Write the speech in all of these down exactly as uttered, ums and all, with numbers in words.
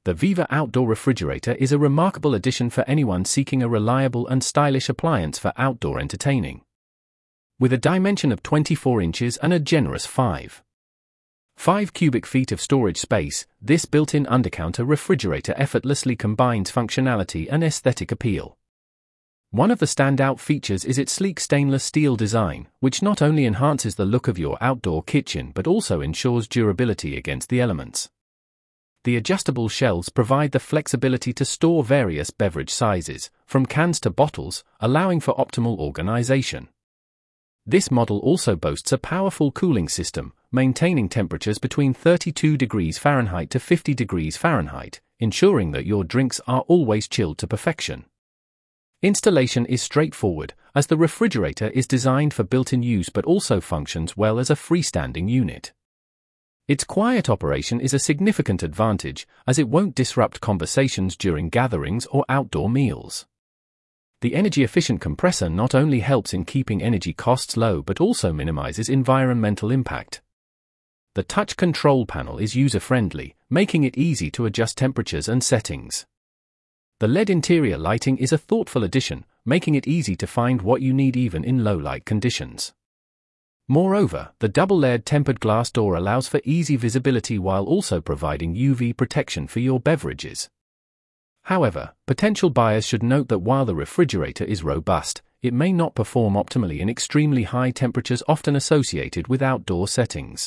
The Viva Outdoor Refrigerator is a remarkable addition for anyone seeking a reliable and stylish appliance for outdoor entertaining. With a dimension of twenty-four inches and a generous five point five cubic feet of storage space, this built-in undercounter refrigerator effortlessly combines functionality and aesthetic appeal. One of the standout features is its sleek stainless steel design, which not only enhances the look of your outdoor kitchen but also ensures durability against the elements. The adjustable shelves provide the flexibility to store various beverage sizes, from cans to bottles, allowing for optimal organization. This model also boasts a powerful cooling system, maintaining temperatures between thirty-two degrees Fahrenheit to fifty degrees Fahrenheit, ensuring that your drinks are always chilled to perfection. Installation is straightforward, as the refrigerator is designed for built-in use but also functions well as a freestanding unit. Its quiet operation is a significant advantage, as it won't disrupt conversations during gatherings or outdoor meals. The energy-efficient compressor not only helps in keeping energy costs low but also minimizes environmental impact. The touch control panel is user-friendly, making it easy to adjust temperatures and settings. The L E D interior lighting is a thoughtful addition, making it easy to find what you need even in low-light conditions. Moreover, the double-layered tempered glass door allows for easy visibility while also providing U V protection for your beverages. However, potential buyers should note that while the refrigerator is robust, it may not perform optimally in extremely high temperatures often associated with outdoor settings.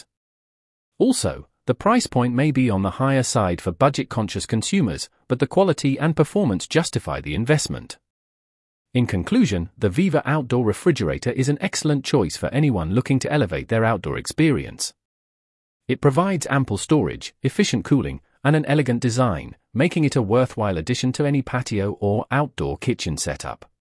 Also, the price point may be on the higher side for budget-conscious consumers, but the quality and performance justify the investment. In conclusion, the Viva Outdoor Refrigerator is an excellent choice for anyone looking to elevate their outdoor experience. It provides ample storage, efficient cooling, and an elegant design, making it a worthwhile addition to any patio or outdoor kitchen setup.